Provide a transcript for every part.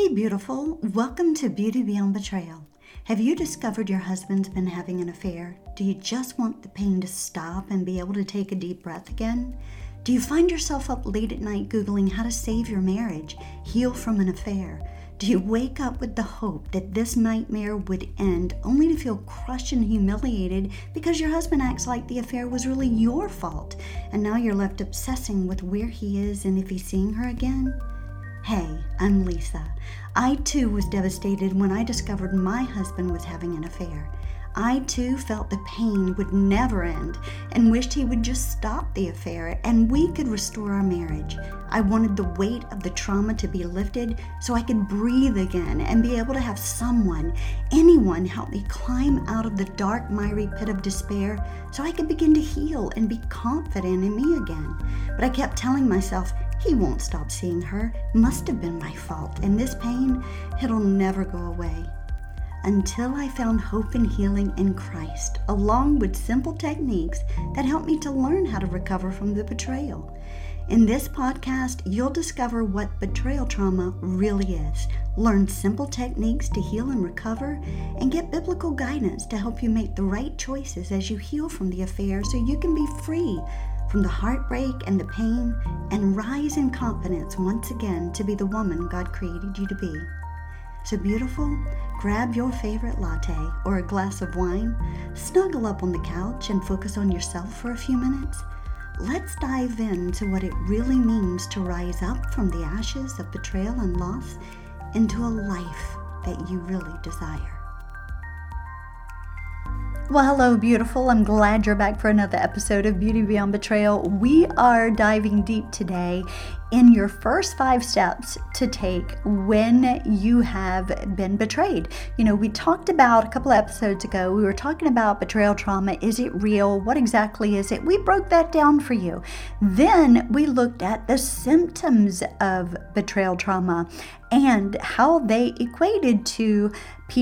beautiful. Welcome to Beauty Beyond Betrayal. Have you discovered your husband's been having an affair? Do you just want the pain to stop and be able to take a deep breath again? Do you find yourself up late at night Googling how to save your marriage, heal from an affair? Do you wake up with the hope that this nightmare would end only to feel crushed and humiliated because your husband acts like the affair was really your fault and now you're left obsessing with where he is and if he's seeing her again? Hey, I'm Lisa. I too was devastated when I discovered my husband was having an affair. I too felt the pain would never end and wished he would just stop the affair and we could restore our marriage. I wanted the weight of the trauma to be lifted so I could breathe again and be able to have someone, anyone, help me climb out of the dark, miry pit of despair so I could begin to heal and be confident in me again. But I kept telling myself, he won't stop seeing her. Must have been my fault. And this pain, it'll never go away. Until I found hope and healing in Christ, along with simple techniques that helped me to learn how to recover from the betrayal. In this podcast, you'll discover what betrayal trauma really is, learn simple techniques to heal and recover, and get biblical guidance to help you make the right choices as you heal from the affair so you can be free from the heartbreak and the pain and rise in confidence once again to be the woman God created you to be. So beautiful, grab your favorite latte or a glass of wine, snuggle up on the couch and focus on yourself for a few minutes. Let's dive into what it really means to rise up from the ashes of betrayal and loss into a life that you really desire. Well, hello, beautiful. I'm glad you're back for another episode of Beauty Beyond Betrayal. We are diving deep today in your first 5 steps to take when you have been betrayed. You know, we talked about a couple of episodes ago, we were talking about betrayal trauma. Is it real? What exactly is it? We broke that down for you. Then we looked at the symptoms of betrayal trauma and how they equated to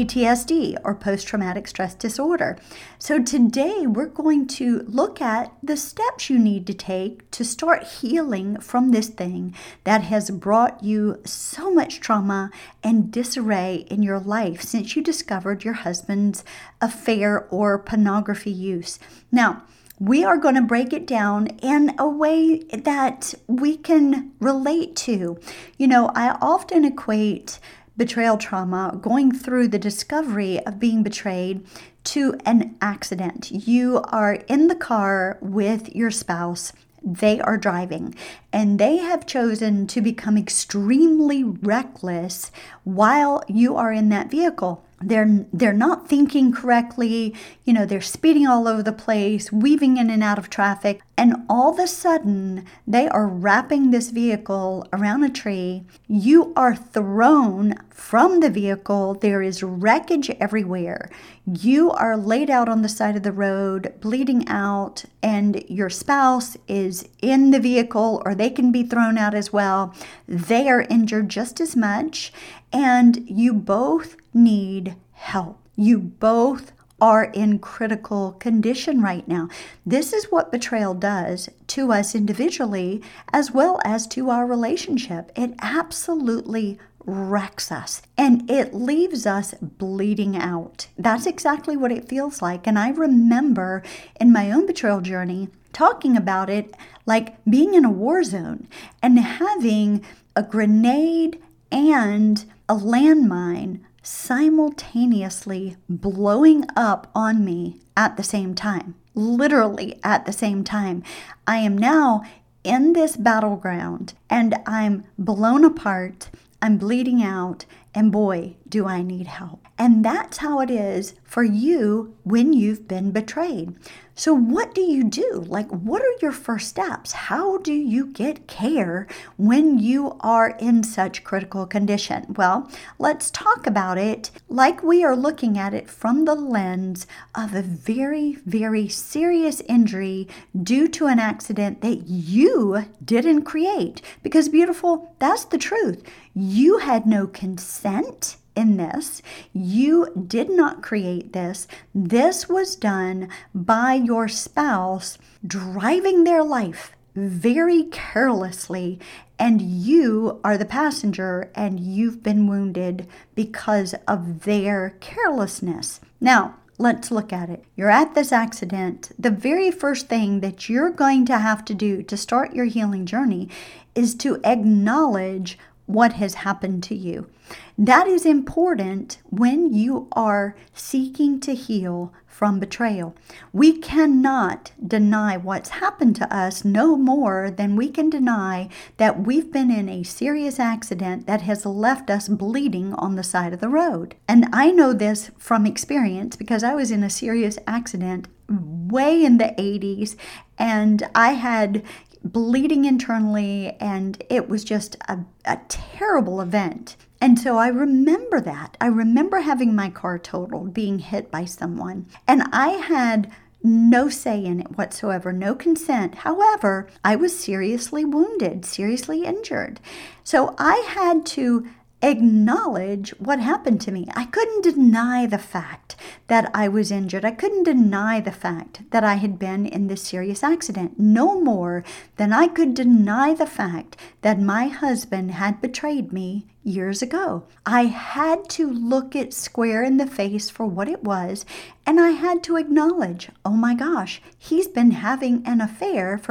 PTSD or post-traumatic stress disorder. So today we're going to look at the steps you need to take to start healing from this thing that has brought you so much trauma and disarray in your life since you discovered your husband's affair or pornography use. Now, we are going to break it down in a way that we can relate to. You know, I often equate betrayal trauma, going through the discovery of being betrayed, to an accident. You are in the car with your spouse. They are driving and they have chosen to become extremely reckless while you are in that vehicle. They're not thinking correctly, you know, they're speeding all over the place, weaving in and out of traffic, and all of a sudden they are wrapping this vehicle around a tree. You are thrown from the vehicle. There is wreckage everywhere. You are laid out on the side of the road, bleeding out, and your spouse is in the vehicle, or they can be thrown out as well. They are injured just as much, and you both need help. You both are in critical condition right now. This is what betrayal does to us individually as well as to our relationship. It absolutely wrecks us and it leaves us bleeding out. That's exactly what it feels like. And I remember in my own betrayal journey talking about it like being in a war zone and having a grenade and a landmine simultaneously blowing up on me at the same time. Literally at the same time. I am now in this battleground and I'm blown apart, I'm bleeding out, and boy, do I need help. And that's how it is for you when you've been betrayed. So what do you do? Like, what are your first steps? How do you get care when you are in such critical condition? Well, let's talk about it like we are looking at it from the lens of a very, very serious injury due to an accident that you didn't create. Because beautiful, that's the truth. You had no consent in this. You did not create this. This was done by your spouse driving their life very carelessly, and you are the passenger and you've been wounded because of their carelessness. Now, let's look at it. You're at this accident. The very first thing that you're going to have to do to start your healing journey is to acknowledge what has happened to you. That is important when you are seeking to heal from betrayal. We cannot deny what's happened to us no more than we can deny that we've been in a serious accident that has left us bleeding on the side of the road. And I know this from experience because I was in a serious accident way in the 80s, and I had bleeding internally, and it was just a terrible event. And so I remember that. I remember having my car totaled, being hit by someone, and I had no say in it whatsoever, no consent. However, I was seriously wounded, seriously injured. So I had to acknowledge what happened to me. I couldn't deny the fact that I was injured. I couldn't deny the fact that I had been in this serious accident, no more than I could deny the fact that my husband had betrayed me years ago. I had to look it square in the face for what it was, and I had to acknowledge, oh my gosh, he's been having an affair for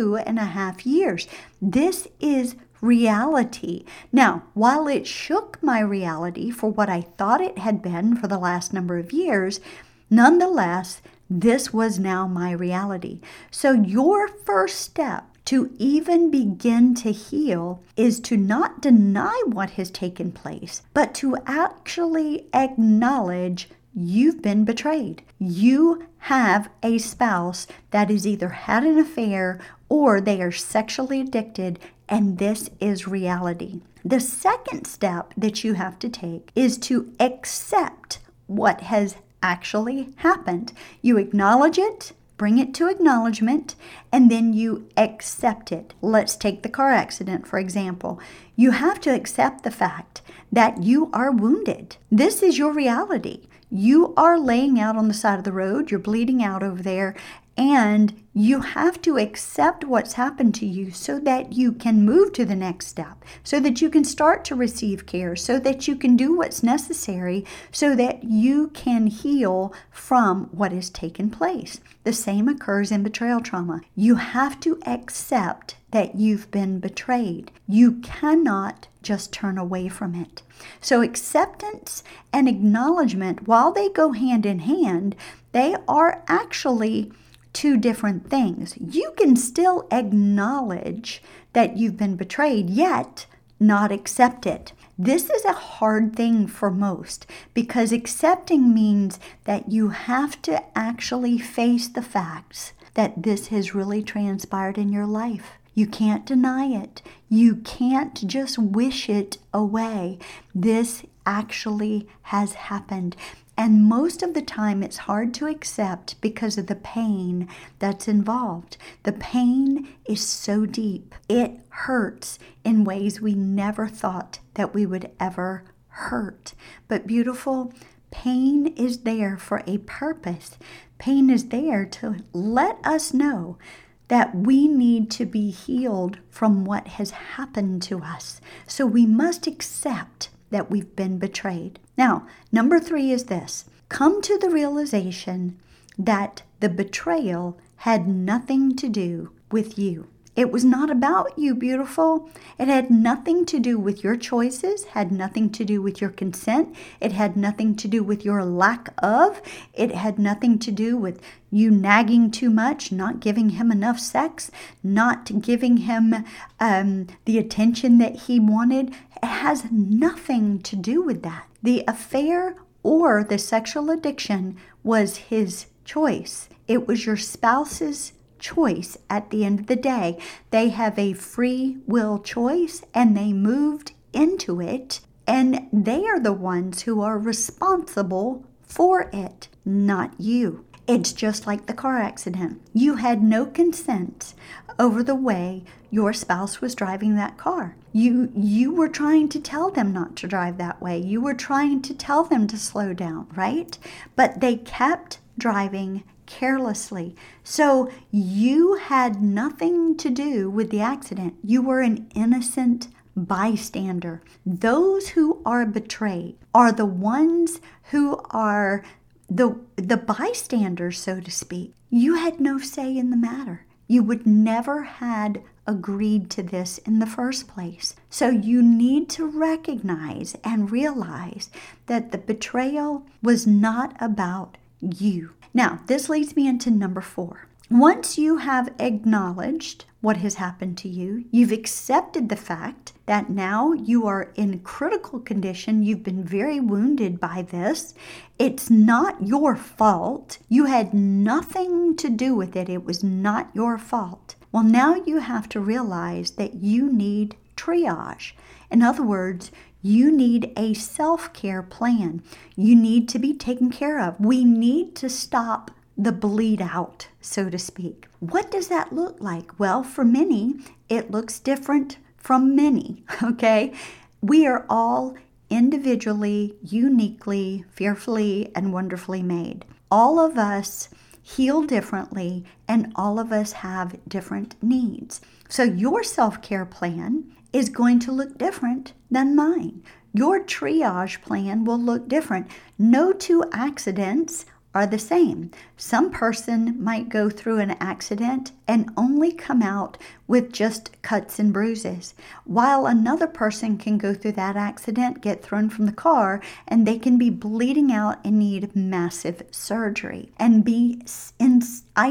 2.5 years. This is reality. Now, while it shook my reality for what I thought it had been for the last number of years, nonetheless, this was now my reality. So your first step to even begin to heal is to not deny what has taken place, but to actually acknowledge you've been betrayed. You have a spouse that has either had an affair or they are sexually addicted, and this is reality. The second step that you have to take is to accept what has actually happened. You acknowledge it, bring it to acknowledgement, and then you accept it. Let's take the car accident, for example. You have to accept the fact that you are wounded. This is your reality. You are laying out on the side of the road, you're bleeding out over there, and you have to accept what's happened to you so that you can move to the next step, so that you can start to receive care, so that you can do what's necessary, so that you can heal from what has taken place. The same occurs in betrayal trauma. You have to accept that you've been betrayed. You cannot just turn away from it. So acceptance and acknowledgement, while they go hand in hand, they are actually two different things. You can still acknowledge that you've been betrayed, yet not accept it. This is a hard thing for most because accepting means that you have to actually face the facts that this has really transpired in your life. You can't deny it. You can't just wish it away. This actually has happened. And most of the time it's hard to accept because of the pain that's involved. The pain is so deep. It hurts in ways we never thought that we would ever hurt. But beautiful, pain is there for a purpose. Pain is there to let us know that we need to be healed from what has happened to us. So we must accept that we've been betrayed. Now, number 3 is this. Come to the realization that the betrayal had nothing to do with you. It was not about you, beautiful. It had nothing to do with your choices, had nothing to do with your consent. It had nothing to do with your lack of. It had nothing to do with you nagging too much, not giving him enough sex, not giving him the attention that he wanted. It has nothing to do with that. The affair or the sexual addiction was his choice. It was your spouse's choice at the end of the day. They have a free will choice and they moved into it, and they are the ones who are responsible for it, not you. It's just like the car accident. You had no consent over the way your spouse was driving that car. You were trying to tell them not to drive that way. You were trying to tell them to slow down, right? But they kept driving, carelessly. So you had nothing to do with the accident. You were an innocent bystander. Those who are betrayed are the ones who are the bystanders, so to speak. You had no say in the matter. You would never had agreed to this in the first place. So you need to recognize and realize that the betrayal was not about you. Now, this leads me into number 4. Once you have acknowledged what has happened to you, you've accepted the fact that now you are in critical condition, you've been very wounded by this. It's not your fault. You had nothing to do with it. It was not your fault. Well, now you have to realize that you need triage. In other words, you need a self-care plan. You need to be taken care of. We need to stop the bleed out, so to speak. What does that look like? Well, for many, it looks different from many, okay? We are all individually, uniquely, fearfully, and wonderfully made. All of us heal differently, and all of us have different needs. So your self-care plan is going to look different than mine. Your triage plan will look different. No two accidents are the same. Some person might go through an accident and only come out with just cuts and bruises, while another person can go through that accident, get thrown from the car, and they can be bleeding out and need massive surgery and be in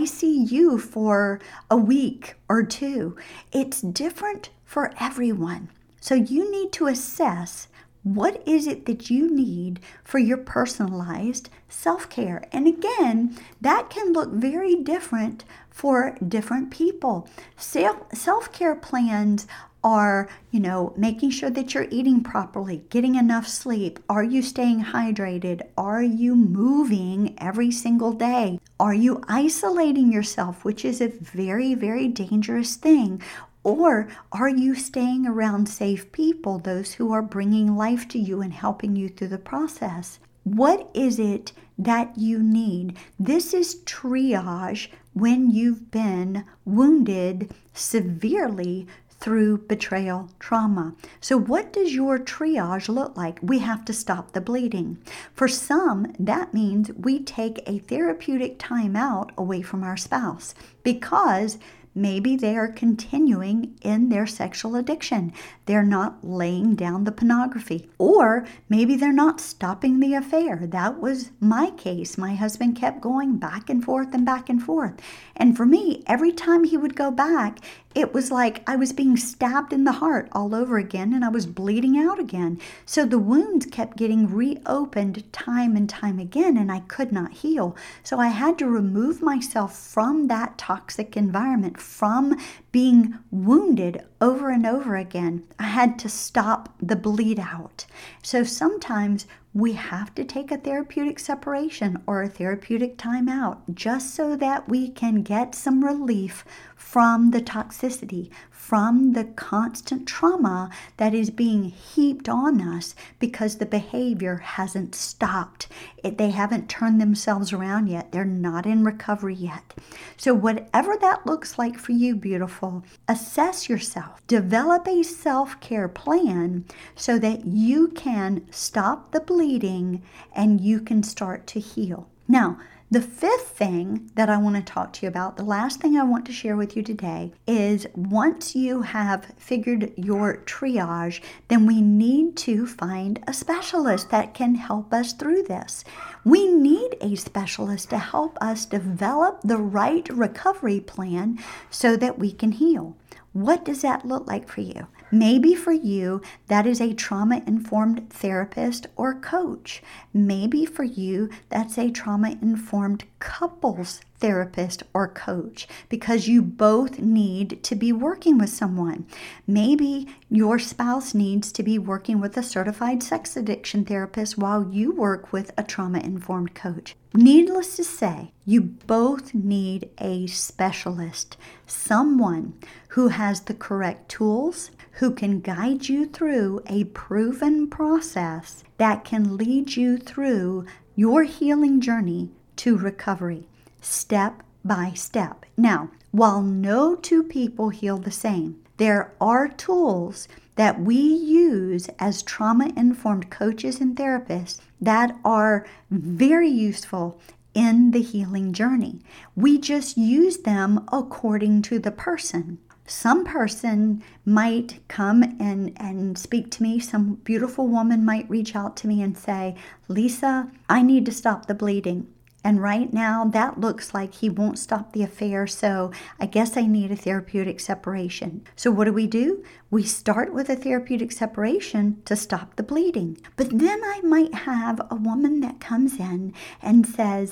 ICU for a week or 2. It's different for everyone. So you need to assess what is it that you need for your personalized self-care? And again, that can look very different for different people. Self-care plans are, making sure that you're eating properly, getting enough sleep. Are you staying hydrated? Are you moving every single day? Are you isolating yourself, which is a very, very dangerous thing? Or are you staying around safe people, those who are bringing life to you and helping you through the process? What is it that you need? This is triage when you've been wounded severely through betrayal trauma. So what does your triage look like? We have to stop the bleeding. For some, that means we take a therapeutic time out away from our spouse because maybe they are continuing in their sexual addiction. They're not laying down the pornography. Or maybe they're not stopping the affair. That was my case. My husband kept going back and forth and back and forth. And for me, every time he would go back, it was like I was being stabbed in the heart all over again, and I was bleeding out again. So the wounds kept getting reopened time and time again, and I could not heal. So I had to remove myself from that toxic environment, from being wounded over and over again. I had to stop the bleed out. So sometimes we have to take a therapeutic separation or a therapeutic time out just so that we can get some relief from the toxicity, from the constant trauma that is being heaped on us because the behavior hasn't stopped. They haven't turned themselves around yet. They're not in recovery yet. So whatever that looks like for you, beautiful, assess yourself. Develop a self-care plan so that you can stop the bleeding and you can start to heal. Now, the 5th thing that I want to talk to you about, the last thing I want to share with you today, is once you have figured your triage, then we need to find a specialist that can help us through this. We need a specialist to help us develop the right recovery plan so that we can heal. What does that look like for you? Maybe for you, that is a trauma-informed therapist or coach. Maybe for you, that's a trauma-informed couples therapist or coach because you both need to be working with someone. Maybe your spouse needs to be working with a certified sex addiction therapist while you work with a trauma-informed coach. Needless to say, you both need a specialist, someone who has the correct tools, who can guide you through a proven process that can lead you through your healing journey to recovery. step by step. Now, while no two people heal the same, there are tools that we use as trauma-informed coaches and therapists that are very useful in the healing journey. We just use them according to the person. Some person might come and speak to me. Some beautiful woman might reach out to me and say, Lisa, I need to stop the bleeding. And right now, that looks like he won't stop the affair, so I guess I need a therapeutic separation. So what do? We start with a therapeutic separation to stop the bleeding. But then I might have a woman that comes in and says,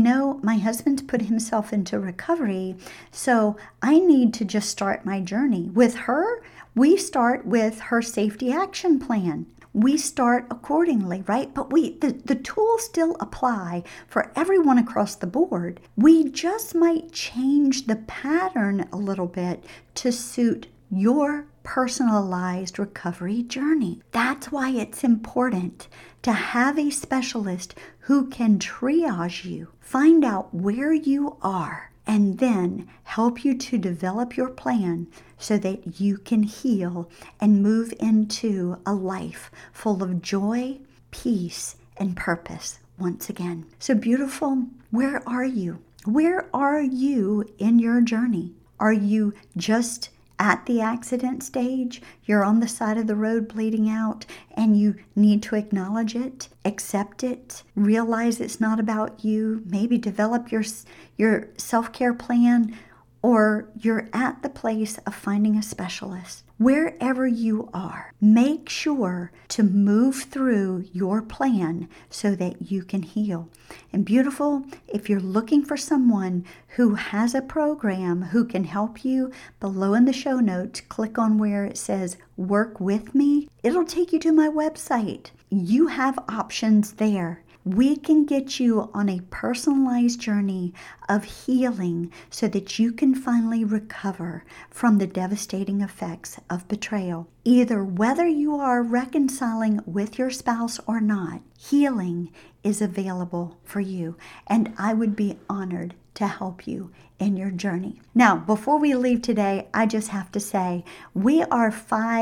my husband's put himself into recovery, so I need to just start my journey. With her, we start with her safety action plan. We start accordingly, right? But the tools still apply for everyone across the board. We just might change the pattern a little bit to suit your personalized recovery journey. That's why it's important to have a specialist who can triage you, find out where you are, and then help you to develop your plan so that you can heal and move into a life full of joy, peace, and purpose once again. So beautiful, where are you? Where are you in your journey? Are you just at the accident stage? You're on the side of the road bleeding out and you need to acknowledge it, accept it, realize it's not about you, maybe develop your self-care plan, or you're at the place of finding a specialist. Wherever you are, make sure to move through your plan so that you can heal. And beautiful, if you're looking for someone who has a program who can help you, below in the show notes, click on where it says work with me. It'll take you to my website. You have options there. We can get you on a personalized journey of healing so that you can finally recover from the devastating effects of betrayal. Either whether you are reconciling with your spouse or not, healing is available for you, and I would be honored to help you in your journey. Now, before we leave today, I just have to say, we are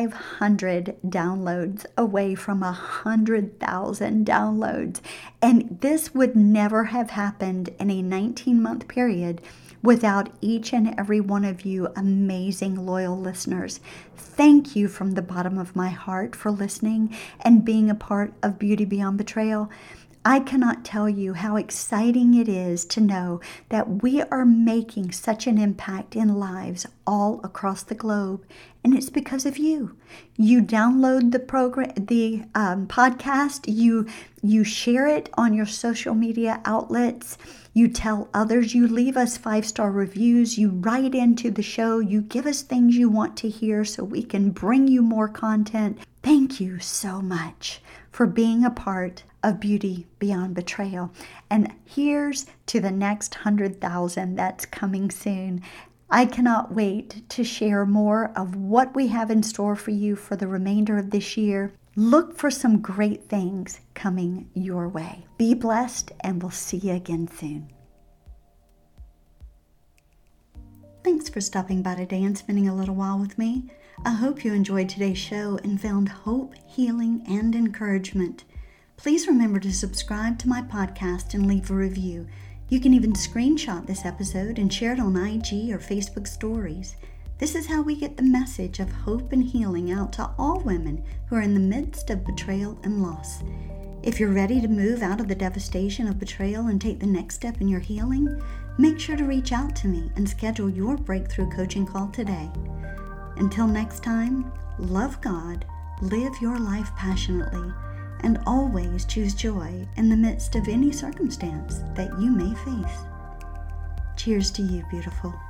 500 downloads away from 100,000 downloads. And this would never have happened in a 19-month period without each and every one of you amazing, loyal listeners. Thank you from the bottom of my heart for listening and being a part of Beauty Beyond Betrayal. I cannot tell you how exciting it is to know that we are making such an impact in lives all across the globe, and it's because of you. You download the program, the podcast. You share it on your social media outlets. You tell others. You leave us 5-star reviews. You write into the show. You give us things you want to hear so we can bring you more content. Thank you so much for being a part of Beauty Beyond Betrayal. And here's to the next 100,000 that's coming soon. I cannot wait to share more of what we have in store for you for the remainder of this year. Look for some great things coming your way. Be blessed, and we'll see you again soon. Thanks for stopping by today and spending a little while with me. I hope you enjoyed today's show and found hope, healing, and encouragement. Please remember to subscribe to my podcast and leave a review. You can even screenshot this episode and share it on IG or Facebook stories. This is how we get the message of hope and healing out to all women who are in the midst of betrayal and loss. If you're ready to move out of the devastation of betrayal and take the next step in your healing, make sure to reach out to me and schedule your breakthrough coaching call today. Until next time, love God, live your life passionately, and always choose joy in the midst of any circumstance that you may face. Cheers to you, beautiful.